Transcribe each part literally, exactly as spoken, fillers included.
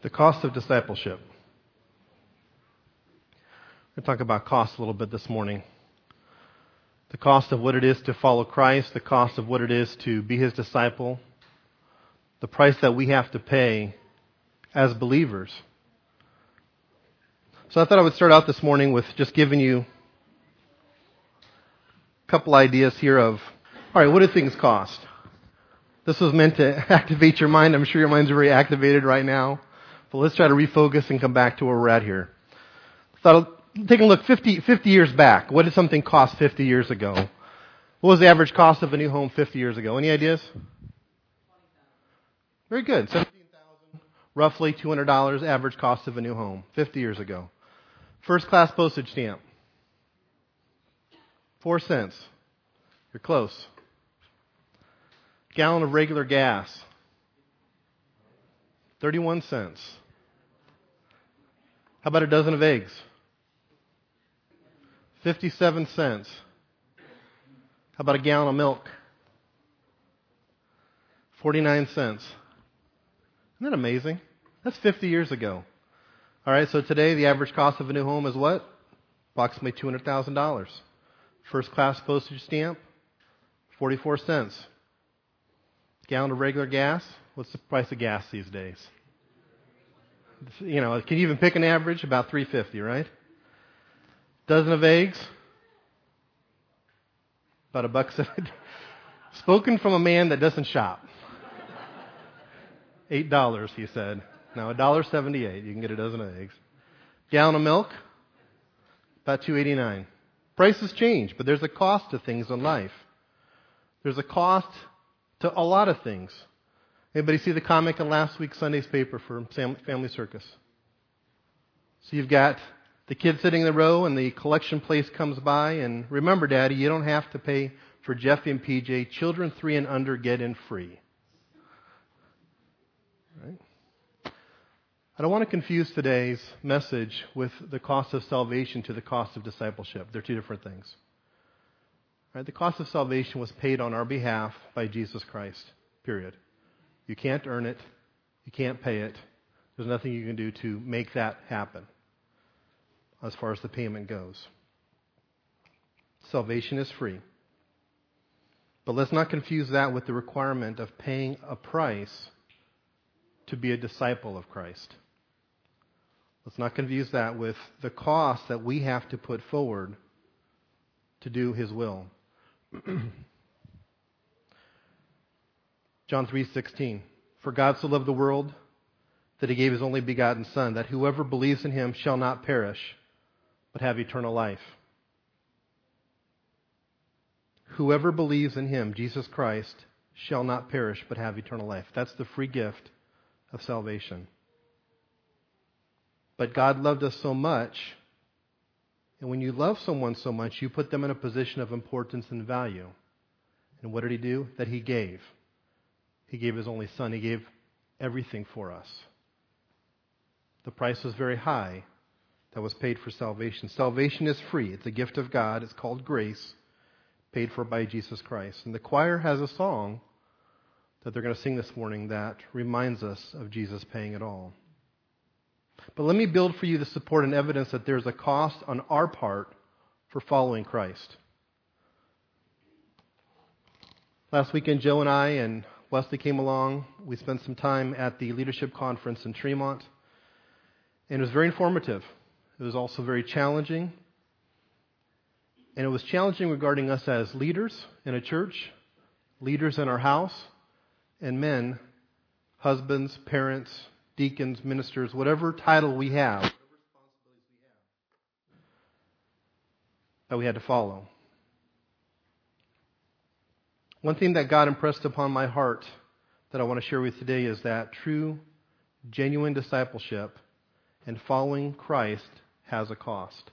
The cost of discipleship. We're going to talk about cost a little bit this morning. The cost of what it is to follow Christ, the cost of what it is to be His disciple, the price that we have to pay as believers. So I thought I would start out this morning with just giving you a couple ideas here of, all right, what do things cost? This was meant to activate your mind. I'm sure your mind's very activated right now. But let's try to refocus and come back to where we're at here. So taking a look fifty, fifty years back. What did something cost fifty years ago? What was the average cost of a new home fifty years ago? Any ideas? Very good. seventeen thousand dollars, roughly two hundred dollars average cost of a new home fifty years ago. First class postage stamp. Four cents. You're close. Gallon of regular gas. thirty-one cents. How about a dozen of eggs? fifty-seven cents. How about a gallon of milk? forty-nine cents. Isn't that amazing? That's fifty years ago. All right, so today the average cost of a new home is what? Approximately two hundred thousand dollars. First class postage stamp, forty-four cents. Gallon of regular gas, what's the price of gas these days? You know, can you even pick an average? About three fifty, right? Dozen of eggs, about a buck seventy. Spoken from a man that doesn't shop. Eight dollars, he said. Now a dollar seventy-eight. You can get a dozen of eggs. Gallon of milk, about two eighty nine. Prices change, but there's a cost to things in life. There's a cost to a lot of things. Anybody see the comic in last week's Sunday's paper for Family Circus? So you've got the kid sitting in the row and the collection place comes by, and remember, Daddy, you don't have to pay for Jeffy and P J. Children three and under get in free. Right? I don't want to confuse today's message with the cost of salvation to the cost of discipleship. They're two different things. Right? The cost of salvation was paid on our behalf by Jesus Christ, period. You can't earn it. You can't pay it. There's nothing you can do to make that happen as far as the payment goes. Salvation is free. But let's not confuse that with the requirement of paying a price to be a disciple of Christ. Let's not confuse that with the cost that we have to put forward to do His will. John three sixteen. For God so loved the world that He gave His only begotten Son, that whoever believes in Him shall not perish, but have eternal life. Whoever believes in Him, Jesus Christ, shall not perish, but have eternal life. That's the free gift of salvation. But God loved us so much, and when you love someone so much, you put them in a position of importance and value. And what did He do? That He gave. He gave His only Son. He gave everything for us. The price was very high that was paid for salvation. Salvation is free. It's a gift of God. It's called grace, paid for by Jesus Christ. And the choir has a song that they're going to sing this morning that reminds us of Jesus paying it all. But let me build for you the support and evidence that there's a cost on our part for following Christ. Last weekend, Joe and I and Wesley came along. We spent some time at the leadership conference in Tremont. And it was very informative. It was also very challenging. And it was challenging regarding us as leaders in a church, leaders in our house, and men, husbands, parents, deacons, ministers, whatever title we have, whatever responsibilities we have, that we had to follow. One thing that God impressed upon my heart that I want to share with you today is that true, genuine discipleship and following Christ has a cost.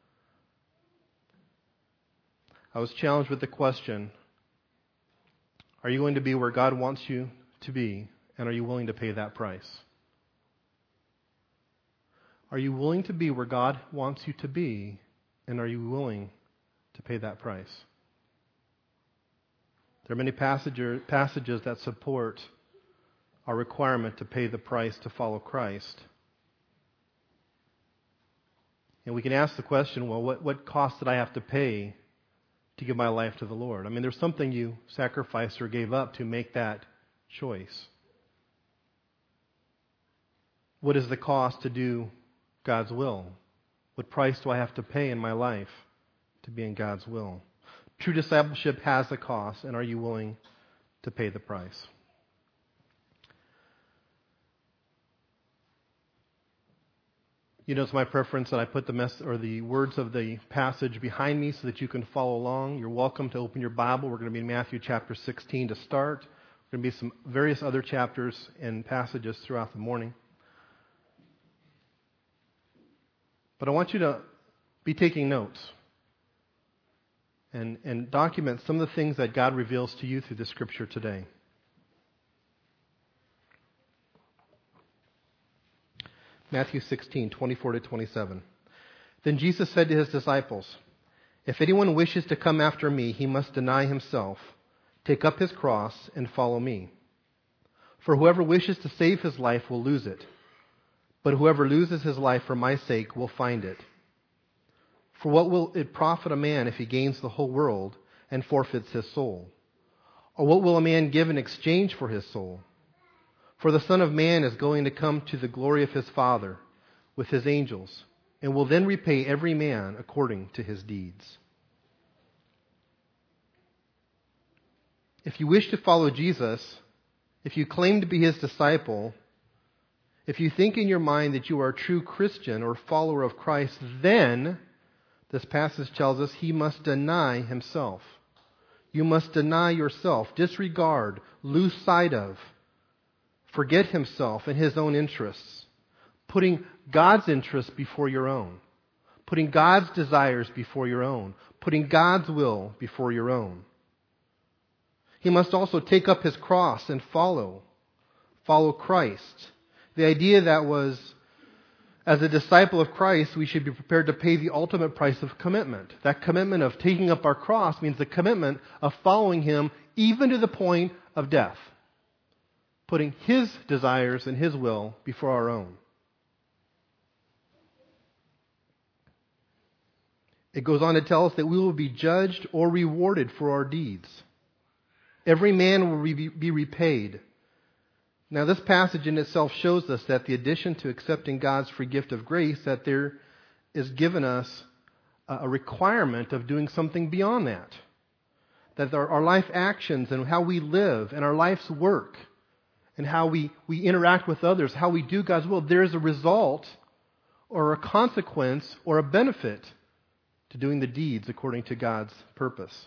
I was challenged with the question, are you going to be where God wants you to be, and are you willing to pay that price? Are you willing to be where God wants you to be, and are you willing to pay that price? There are many passages that support our requirement to pay the price to follow Christ. And we can ask the question, well, what, what cost did I have to pay to give my life to the Lord? I mean, there's something you sacrificed or gave up to make that choice. What is the cost to do God's will? What price do I have to pay in my life to be in God's will? True discipleship has a cost, and are you willing to pay the price? You know, it's my preference that I put the mess or the words of the passage behind me so that you can follow along. You're welcome to open your Bible. We're going to be in Matthew chapter sixteen to start. There are going to be some various other chapters and passages throughout the morning. But I want you to be taking notes and, and document some of the things that God reveals to you through the Scripture today. Matthew sixteen, twenty-four to twenty-seven. Then Jesus said to his disciples, "If anyone wishes to come after me, he must deny himself, take up his cross, and follow me. For whoever wishes to save his life will lose it, but whoever loses his life for my sake will find it. For what will it profit a man if he gains the whole world and forfeits his soul? Or what will a man give in exchange for his soul? For the Son of Man is going to come to the glory of his Father with his angels, and will then repay every man according to his deeds." If you wish to follow Jesus, if you claim to be his disciple, if you think in your mind that you are a true Christian or follower of Christ, then, this passage tells us, he must deny himself. You must deny yourself, disregard, lose sight of, forget himself and his own interests, putting God's interests before your own, putting God's desires before your own, putting God's will before your own. He must also take up his cross and follow, follow Christ. The idea that was, as a disciple of Christ, we should be prepared to pay the ultimate price of commitment. That commitment of taking up our cross means the commitment of following him even to the point of death, putting his desires and his will before our own. It goes on to tell us that we will be judged or rewarded for our deeds. Every man will be repaid. Now, this passage in itself shows us that the addition to accepting God's free gift of grace, that there is given us a requirement of doing something beyond that. That our, our life actions and how we live and our life's work and how we, we interact with others, how we do God's will, there is a result or a consequence or a benefit to doing the deeds according to God's purpose.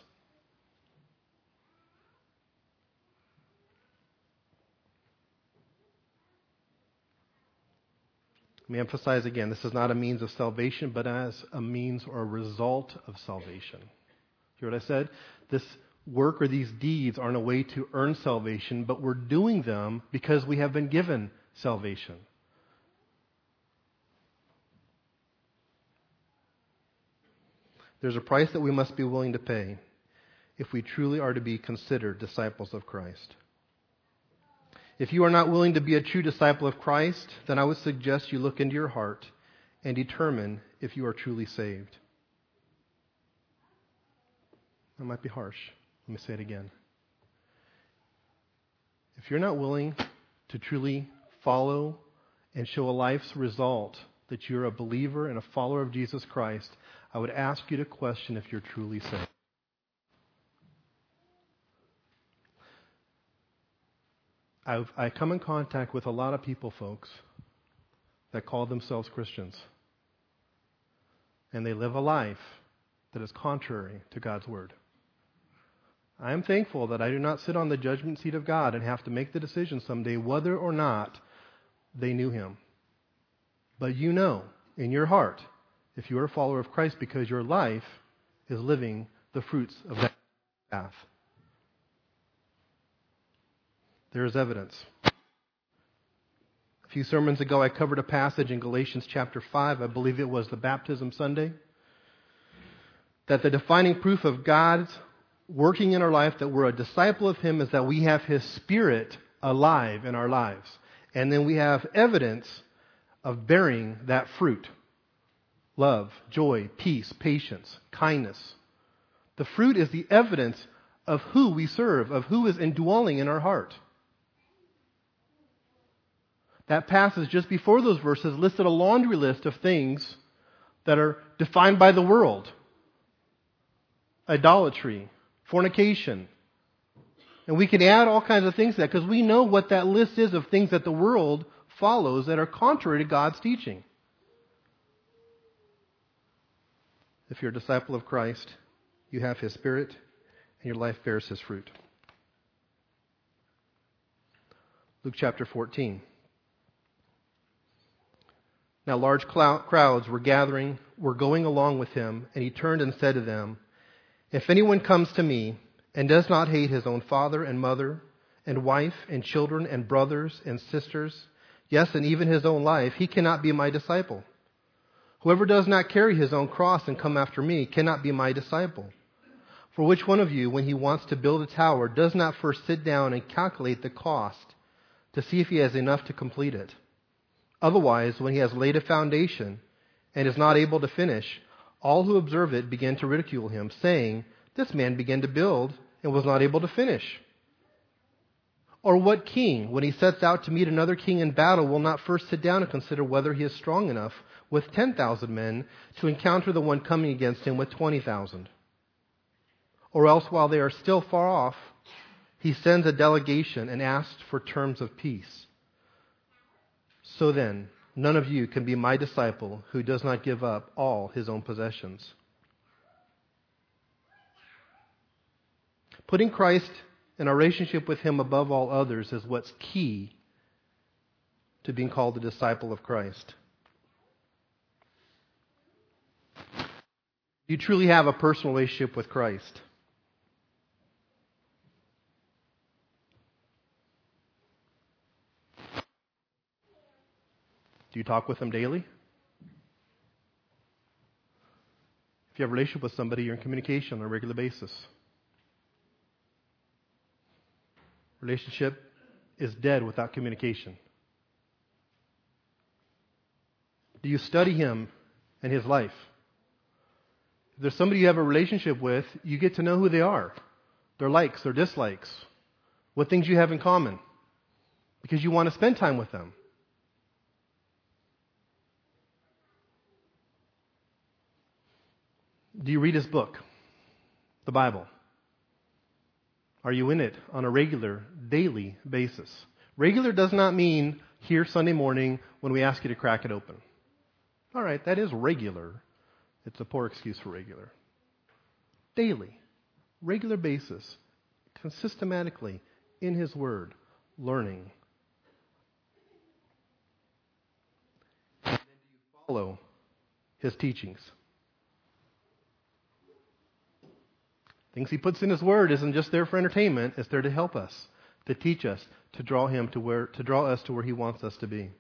Let me emphasize again, this is not a means of salvation, but as a means or a result of salvation. Hear what I said? This work or these deeds aren't a way to earn salvation, but we're doing them because we have been given salvation. There's a price that we must be willing to pay if we truly are to be considered disciples of Christ. If you are not willing to be a true disciple of Christ, then I would suggest you look into your heart and determine if you are truly saved. That might be harsh. Let me say it again. If you're not willing to truly follow and show a life's result that you're a believer and a follower of Jesus Christ, I would ask you to question if you're truly saved. I've, I come in contact with a lot of people, folks, that call themselves Christians. And they live a life that is contrary to God's Word. I am thankful that I do not sit on the judgment seat of God and have to make the decision someday whether or not they knew Him. But you know in your heart if you are a follower of Christ because your life is living the fruits of that path. There is evidence. A few sermons ago, I covered a passage in Galatians chapter five. I believe it was the Baptism Sunday. That the defining proof of God's working in our life, that we're a disciple of Him, is that we have His Spirit alive in our lives. And then we have evidence of bearing that fruit. Love, joy, peace, patience, kindness. The fruit is the evidence of who we serve, of who is indwelling in our heart. That passage just before those verses listed a laundry list of things that are defined by the world. Idolatry, fornication. And we can add all kinds of things to that because we know what that list is of things that the world follows that are contrary to God's teaching. If you're a disciple of Christ, you have His Spirit and your life bears His fruit. Luke chapter fourteen. Now large crowds were gathering, were going along with Him, and He turned and said to them, "If anyone comes to me and does not hate his own father and mother and wife and children and brothers and sisters, yes, and even his own life, he cannot be my disciple. Whoever does not carry his own cross and come after me cannot be my disciple. For which one of you, when he wants to build a tower, does not first sit down and calculate the cost to see if he has enough to complete it? Otherwise, when he has laid a foundation and is not able to finish, all who observe it begin to ridicule him, saying, 'This man began to build and was not able to finish.' Or what king, when he sets out to meet another king in battle, will not first sit down and consider whether he is strong enough with ten thousand men to encounter the one coming against him with twenty thousand? Or else, while they are still far off, he sends a delegation and asks for terms of peace. So then, none of you can be my disciple who does not give up all his own possessions." Putting Christ and our relationship with Him above all others is what's key to being called a disciple of Christ. You truly have a personal relationship with Christ. Do you talk with Him daily? If you have a relationship with somebody, you're in communication on a regular basis. Relationship is dead without communication. Do you study Him and His life? If there's somebody you have a relationship with, you get to know who they are, their likes, their dislikes, what things you have in common, because you want to spend time with them. Do you read His book, the Bible? Are you in it on a regular, daily basis? Regular does not mean here Sunday morning when we ask you to crack it open. All right, that is regular. It's a poor excuse for regular. Daily, regular basis, systematically in His Word, learning. And then do you follow His teachings? Things He puts in His Word isn't just there for entertainment. It's there to help us, to teach us, to draw Him to where, to draw us to where He wants us to be.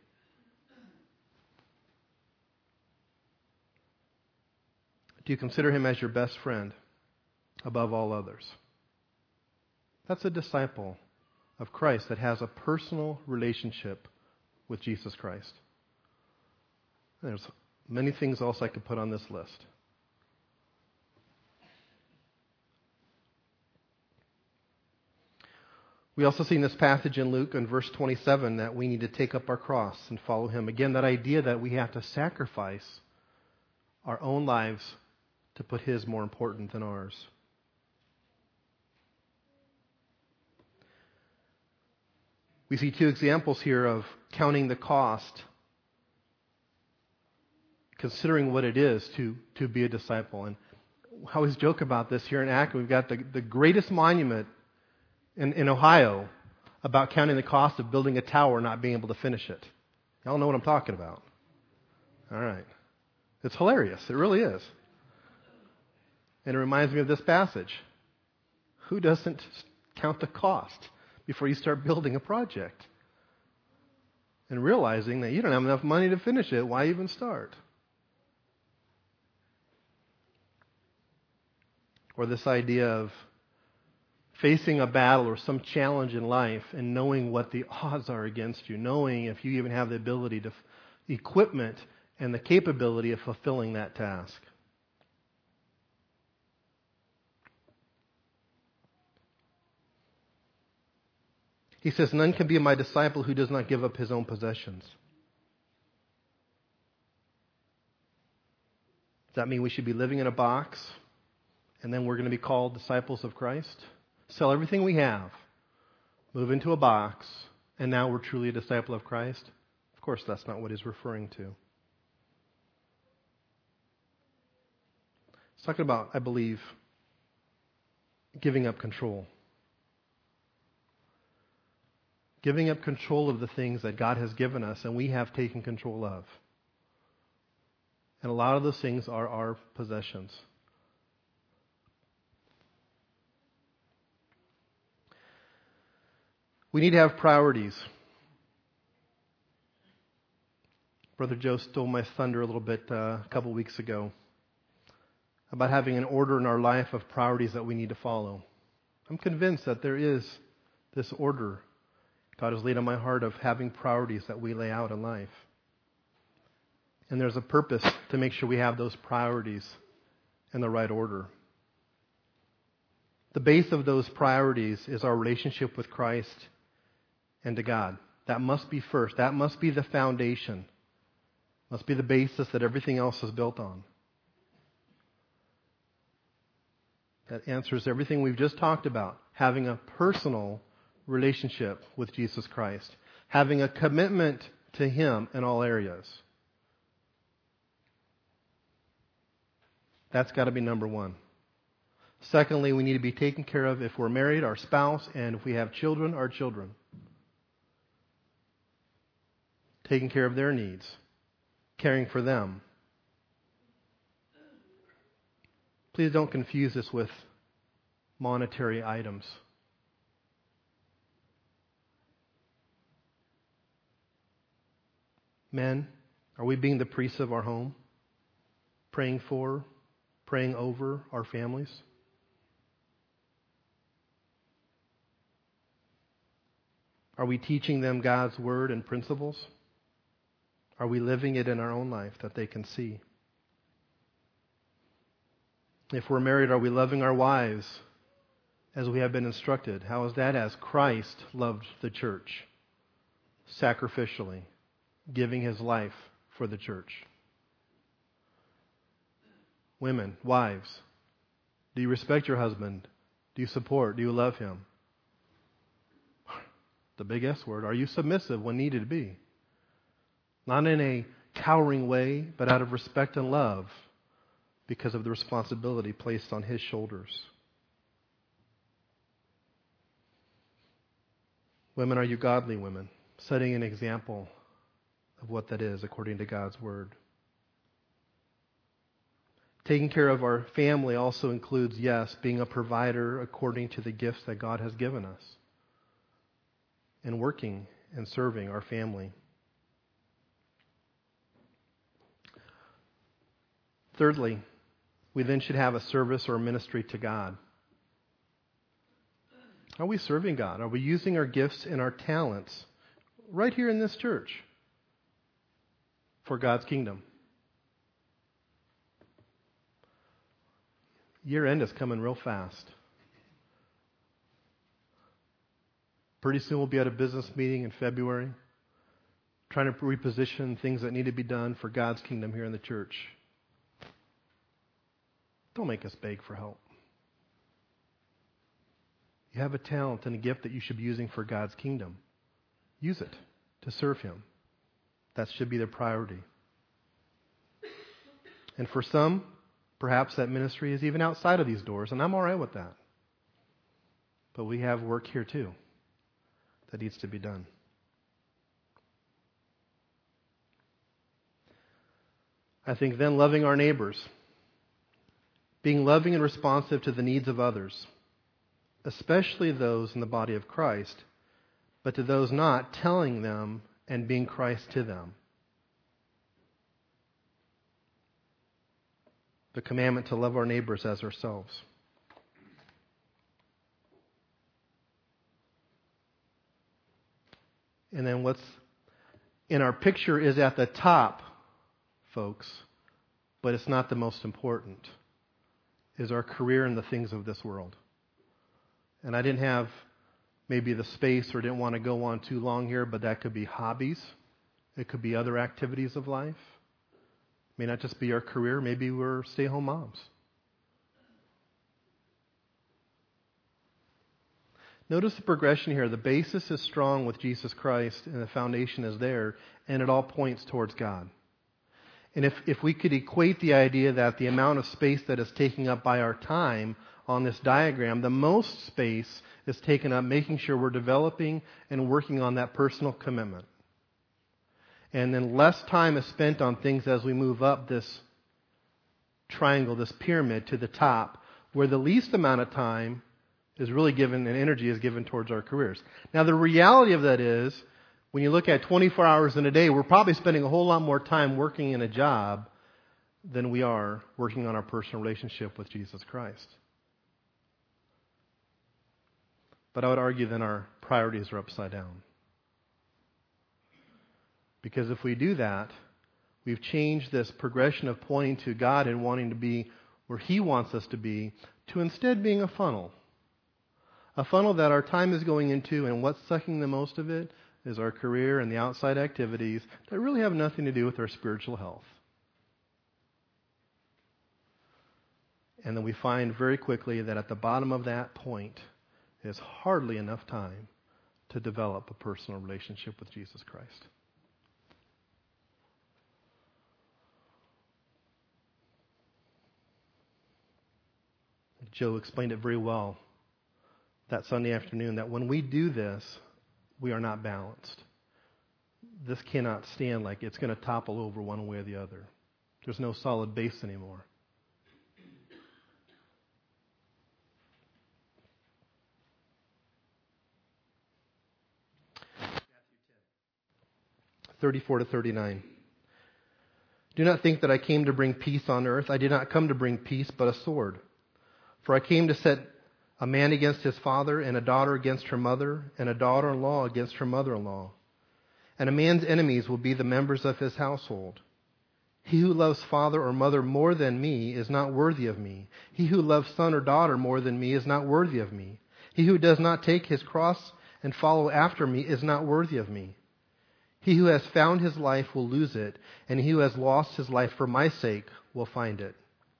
Do you consider Him as your best friend above all others? That's a disciple of Christ that has a personal relationship with Jesus Christ. There's many things else I could put on this list. We also see in this passage in Luke in verse twenty-seven that we need to take up our cross and follow Him. Again, that idea that we have to sacrifice our own lives to put His more important than ours. We see two examples here of counting the cost, considering what it is to, to be a disciple. And I always joke about this here in Akron. We've got the, the greatest monument In, in Ohio about counting the cost of building a tower and not being able to finish it. Y'all know what I'm talking about. All right. It's hilarious. It really is. And it reminds me of this passage. Who doesn't count the cost before you start building a project? And realizing that you don't have enough money to finish it, why even start? Or this idea of facing a battle or some challenge in life and knowing what the odds are against you, knowing if you even have the ability to, equipment and the capability of fulfilling that task. He says, none can be my disciple who does not give up his own possessions. Does that mean we should be living in a box and then we're going to be called disciples of Christ? Sell everything we have, move into a box, and now we're truly a disciple of Christ? Of course, that's not what he's referring to. He's talking about, I believe, giving up control. Giving up control of the things that God has given us and we have taken control of. And a lot of those things are our possessions. We need to have priorities. Brother Joe stole my thunder a little bit uh, a couple weeks ago about having an order in our life of priorities that we need to follow. I'm convinced that there is this order God has laid on my heart of having priorities that we lay out in life. And there's a purpose to make sure we have those priorities in the right order. The base of those priorities is our relationship with Christ and to God. That must be first. That must be the foundation. Must be the basis that everything else is built on. That answers everything we've just talked about. Having a personal relationship with Jesus Christ. Having a commitment to Him in all areas. That's got to be number one. Secondly, we need to be taken care of, if we're married, our spouse, and if we have children, our children. Taking care of their needs. Caring for them. Please don't confuse this with monetary items. Men, are we being the priests of our home? Praying for, praying over our families? Are we teaching them God's word and principles? Are we living it in our own life that they can see? If we're married, are we loving our wives as we have been instructed? How is that as Christ loved the church sacrificially, giving His life for the church? Women, wives, do you respect your husband? Do you support? Do you love him? The big S word. Are you submissive when needed to be? Not in a cowering way, but out of respect and love because of the responsibility placed on His shoulders. Women, are you godly women? Setting an example of what that is according to God's Word. Taking care of our family also includes, yes, being a provider according to the gifts that God has given us. And working and serving our family. Thirdly, we then should have a service or ministry to God. Are we serving God? Are we using our gifts and our talents right here in this church for God's kingdom? Year end is coming real fast. Pretty soon we'll be at a business meeting in February, trying to reposition things that need to be done for God's kingdom here in the church. Don't make us beg for help. You have a talent and a gift that you should be using for God's kingdom. Use it to serve Him. That should be the priority. And for some, perhaps that ministry is even outside of these doors, and I'm all right with that. But we have work here too that needs to be done. I think then loving our neighbors. Being loving and responsive to the needs of others, especially those in the body of Christ, but to those not, telling them and being Christ to them. The commandment to love our neighbors as ourselves. And then what's in our picture is at the top, folks, but it's not the most important, is our career and the things of this world. And I didn't have maybe the space or didn't want to go on too long here, but that could be hobbies. It could be other activities of life. It may not just be our career. Maybe we're stay-home moms. Notice the progression here. The basis is strong with Jesus Christ, and the foundation is there, and it all points towards God. And if, if we could equate the idea that the amount of space that is taken up by our time on this diagram, the most space is taken up making sure we're developing and working on that personal commitment. And then less time is spent on things as we move up this triangle, this pyramid to the top, where the least amount of time is really given and energy is given towards our careers. Now, the reality of that is, when you look at twenty-four hours in a day, we're probably spending a whole lot more time working in a job than we are working on our personal relationship with Jesus Christ. But I would argue then our priorities are upside down. Because if we do that, we've changed this progression of pointing to God and wanting to be where He wants us to be, to instead being a funnel. A funnel that our time is going into, and what's sucking the most of it is our career and the outside activities that really have nothing to do with our spiritual health. And then we find very quickly that at the bottom of that point is hardly enough time to develop a personal relationship with Jesus Christ. Joe explained it very well that Sunday afternoon, that when we do this, we are not balanced. This cannot stand like it's going to topple over one way or the other. There's no solid base anymore. thirty-four to thirty-nine. Do not think that I came to bring peace on earth. I did not come to bring peace, but a sword. For I came to set a man against his father, and a daughter against her mother, and a daughter-in-law against her mother-in-law. And a man's enemies will be the members of his household. He who loves father or mother more than me is not worthy of me. He who loves son or daughter more than me is not worthy of me. He who does not take his cross and follow after me is not worthy of me. He who has found his life will lose it, and he who has lost his life for my sake will find it.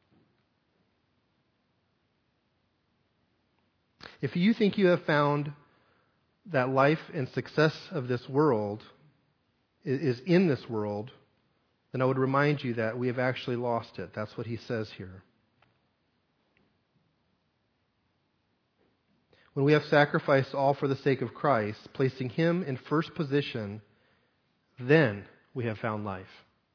If you think you have found that life and success of this world is in this world, then I would remind you that we have actually lost it. That's what he says here. When we have sacrificed all for the sake of Christ, placing Him in first position, then we have found life.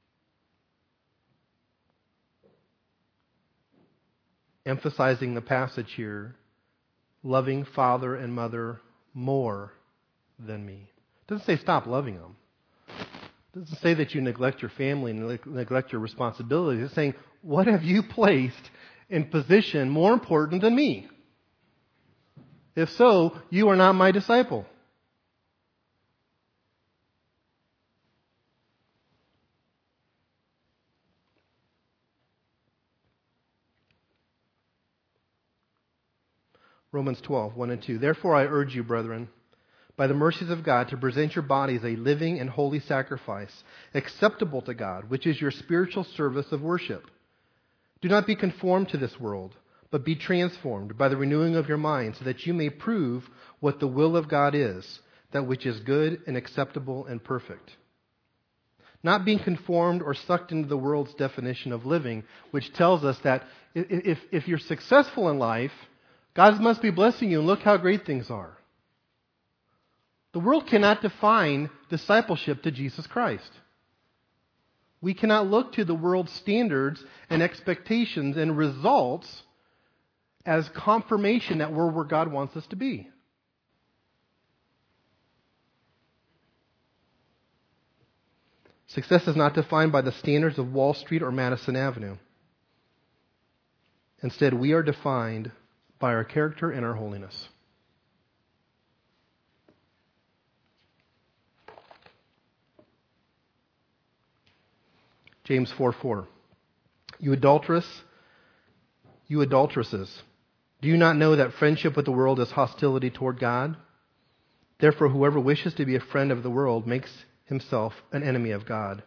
Emphasizing the passage here, loving father and mother more than me. It doesn't say stop loving them. It doesn't say that you neglect your family and neglect your responsibilities. It's saying, what have you placed in position more important than me? If so, you are not my disciple. Romans twelve, one and two. Therefore I urge you, brethren, by the mercies of God, to present your bodies a living and holy sacrifice, acceptable to God, which is your spiritual service of worship. Do not be conformed to this world, but be transformed by the renewing of your mind, so that you may prove what the will of God is, that which is good and acceptable and perfect. Not being conformed or sucked into the world's definition of living, which tells us that if, if you're successful in life, God must be blessing you, and look how great things are. The world cannot define discipleship to Jesus Christ. We cannot look to the world's standards and expectations and results as confirmation that we're where God wants us to be. Success is not defined by the standards of Wall Street or Madison Avenue. Instead, we are defined by our character and our holiness. James four four. You adulterous, you adulteresses, do you not know that friendship with the world is hostility toward God? Therefore, whoever wishes to be a friend of the world makes himself an enemy of God.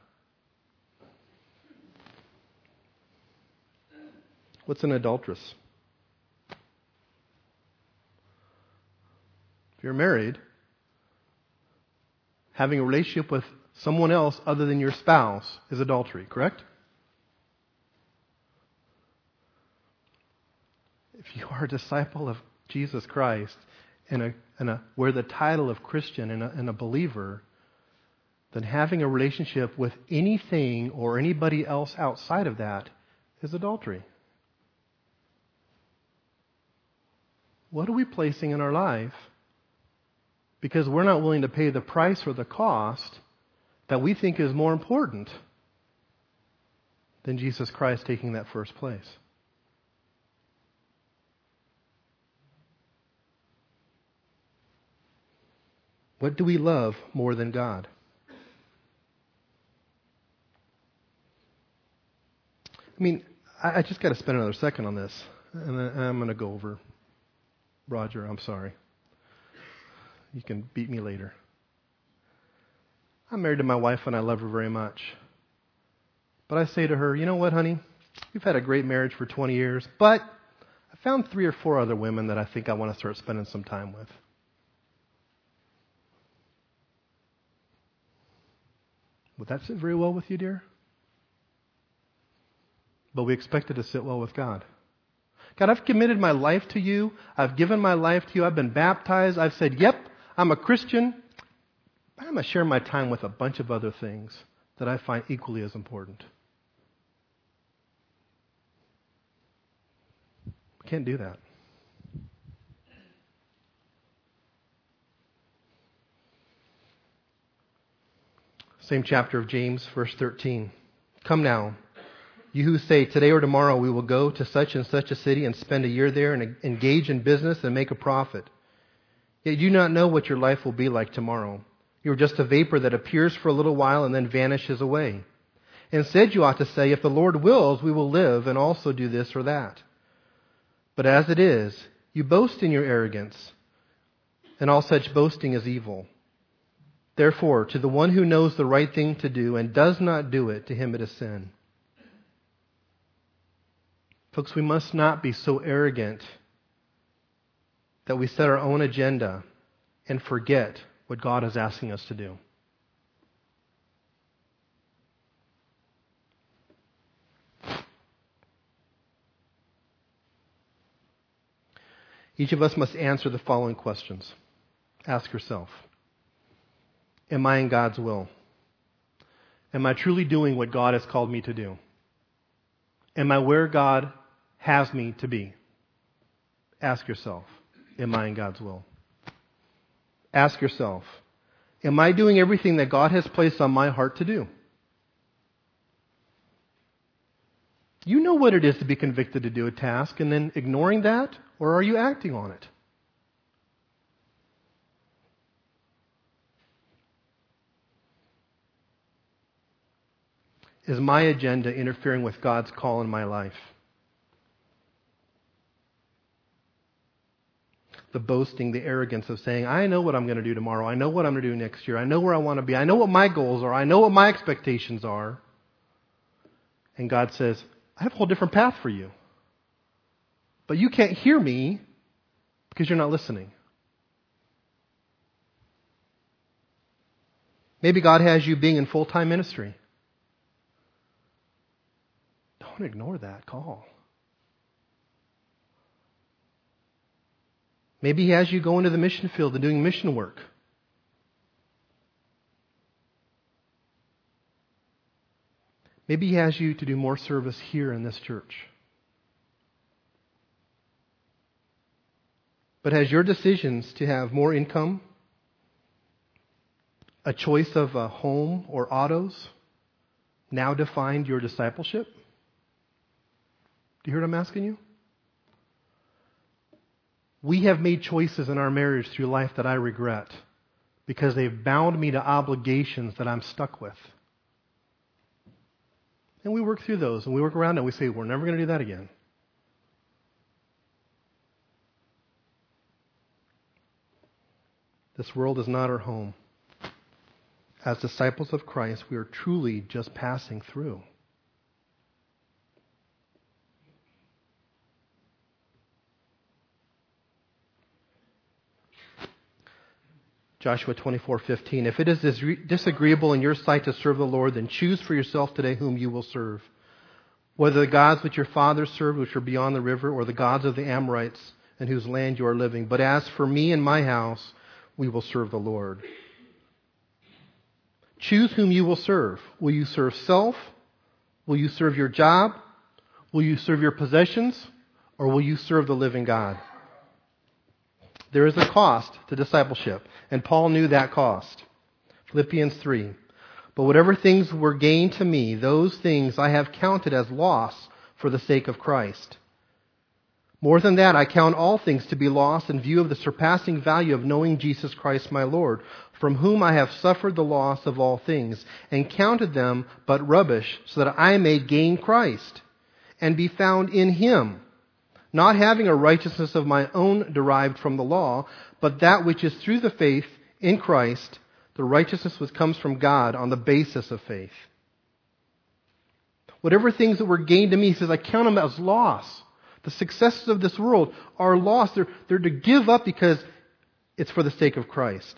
What's an adulteress? If you're married, having a relationship with someone else other than your spouse is adultery, correct? If you are a disciple of Jesus Christ and, a, and a, wear the title of Christian and a, and a believer, then having a relationship with anything or anybody else outside of that is adultery. What are we placing in our life because we're not willing to pay the price or the cost that we think is more important than Jesus Christ taking that first place? What do we love more than God? I mean, I just got to spend another second on this, and then I'm going to go over. Roger, I'm sorry. You can beat me later. I'm married to my wife and I love her very much. But I say to her, you know what, honey? We've had a great marriage for twenty years, but I found three or four other women that I think I want to start spending some time with. Would that sit very well with you, dear? But we expect it to sit well with God. God, I've committed my life to you. I've given my life to you. I've been baptized. I've said, yep, I'm a Christian. But I'm going to share my time with a bunch of other things that I find equally as important. We can't do that. Same chapter of James, verse thirteen. Come now, you who say, today or tomorrow we will go to such and such a city and spend a year there and engage in business and make a profit. Yet you do not know what your life will be like tomorrow. You are just a vapor that appears for a little while and then vanishes away. Instead, you ought to say, if the Lord wills, we will live and also do this or that. But as it is, you boast in your arrogance, and all such boasting is evil. Therefore, to the one who knows the right thing to do and does not do it, to him it is sin. Folks, we must not be so arrogant that we set our own agenda and forget what God is asking us to do. Each of us must answer the following questions. Ask yourself, am I in God's will? Am I truly doing what God has called me to do? Am I where God has me to be? Ask yourself, am I in God's will? Ask yourself, am I doing everything that God has placed on my heart to do? You know what it is to be convicted to do a task and then ignoring that, or are you acting on it? Is my agenda interfering with God's call in my life? The boasting, the arrogance of saying, I know what I'm going to do tomorrow. I know what I'm going to do next year. I know where I want to be. I know what my goals are. I know what my expectations are. And God says, I have a whole different path for you. But you can't hear me because you're not listening. Maybe God has you being in full-time ministry. Don't ignore that call. Maybe He has you going to the mission field and doing mission work. Maybe He has you to do more service here in this church. But has your decisions to have more income, a choice of a home or autos, now defined your discipleship? Do you hear what I'm asking you? We have made choices in our marriage through life that I regret because they've bound me to obligations that I'm stuck with. And we work through those, and we work around it, and we say, we're never going to do that again. This world is not our home. As disciples of Christ, we are truly just passing through. Joshua twenty-four fifteen. If it is disagreeable in your sight to serve the Lord, then choose for yourself today whom you will serve. Whether the gods which your fathers served, which are beyond the river, or the gods of the Amorites in whose land you are living. But as for me and my house, we will serve the Lord. Choose whom you will serve. Will you serve self? Will you serve your job? Will you serve your possessions? Or will you serve the living God? There is a cost to discipleship, and Paul knew that cost. Philippians three. But whatever things were gain to me, those things I have counted as loss for the sake of Christ. More than that, I count all things to be lost in view of the surpassing value of knowing Jesus Christ my Lord, from whom I have suffered the loss of all things, and counted them but rubbish, so that I may gain Christ, and be found in Him, not having a righteousness of my own derived from the law, but that which is through the faith in Christ, the righteousness which comes from God on the basis of faith. Whatever things that were gained to me, he says, I count them as loss. The successes of this world are lost. They're, they're to give up because it's for the sake of Christ.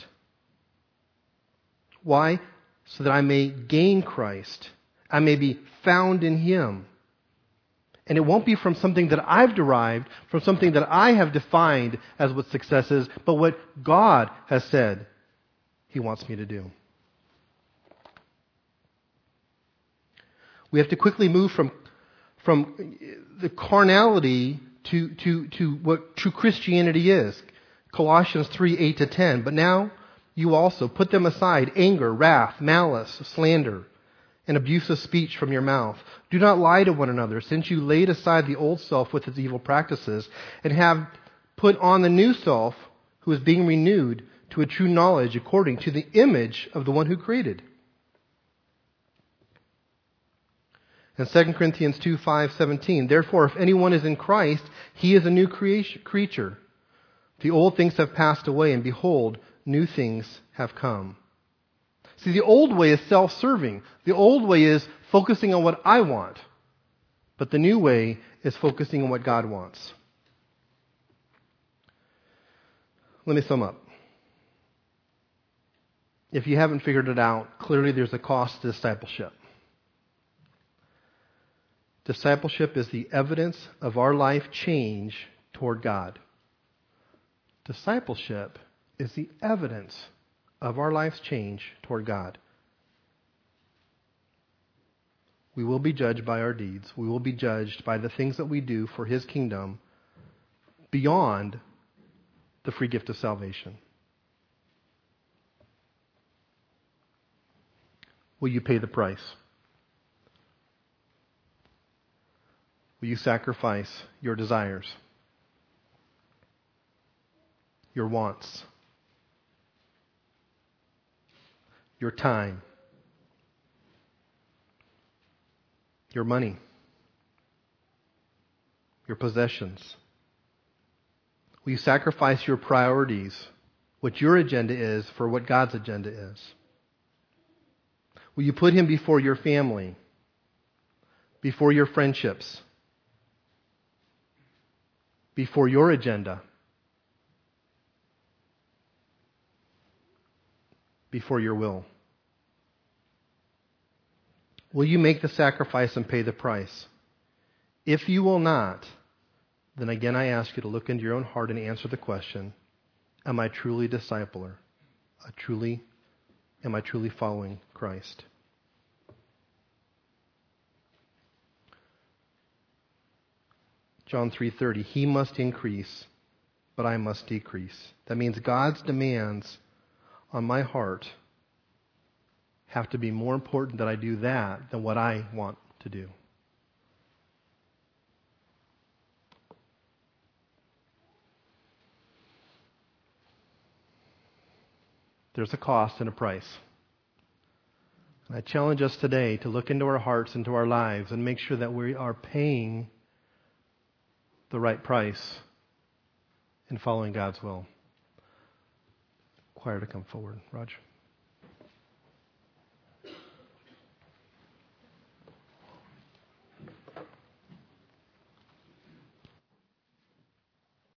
Why? So that I may gain Christ. I may be found in Him. And it won't be from something that I've derived, from something that I have defined as what success is, but what God has said He wants me to do. We have to quickly move from, from the carnality to, to, to what true Christianity is. Colossians three, eight to ten. But now you also put them aside, anger, wrath, malice, slander, and abusive speech from your mouth. Do not lie to one another, since you laid aside the old self with its evil practices, and have put on the new self, who is being renewed to a true knowledge according to the image of the one who created. And Second Corinthians two, five, seventeen. Therefore, if anyone is in Christ, he is a new creation, creature. The old things have passed away, and behold, new things have come. See, the old way is self-serving. The old way is focusing on what I want. But the new way is focusing on what God wants. Let me sum up. If you haven't figured it out, clearly there's a cost to discipleship. Discipleship is the evidence of our life change toward God. Discipleship is the evidence of our life's change toward God. We will be judged by our deeds. We will be judged by the things that we do for His kingdom beyond the free gift of salvation. Will you pay the price? Will you sacrifice your desires, your wants, your time, your money, your possessions? Will you sacrifice your priorities, what your agenda is, for what God's agenda is? Will you put Him before your family, before your friendships, before your agenda, before your will? Will you make the sacrifice and pay the price? If you will not, then again I ask you to look into your own heart and answer the question, am I truly a discipler? A truly, am I truly following Christ? John three thirty, He must increase, but I must decrease. That means God's demands on my heart have to be more important that I do that than what I want to do. There's a cost and a price. And I challenge us today to look into our hearts, into our lives, and make sure that we are paying the right price in following God's will. Choir to come forward. Roger.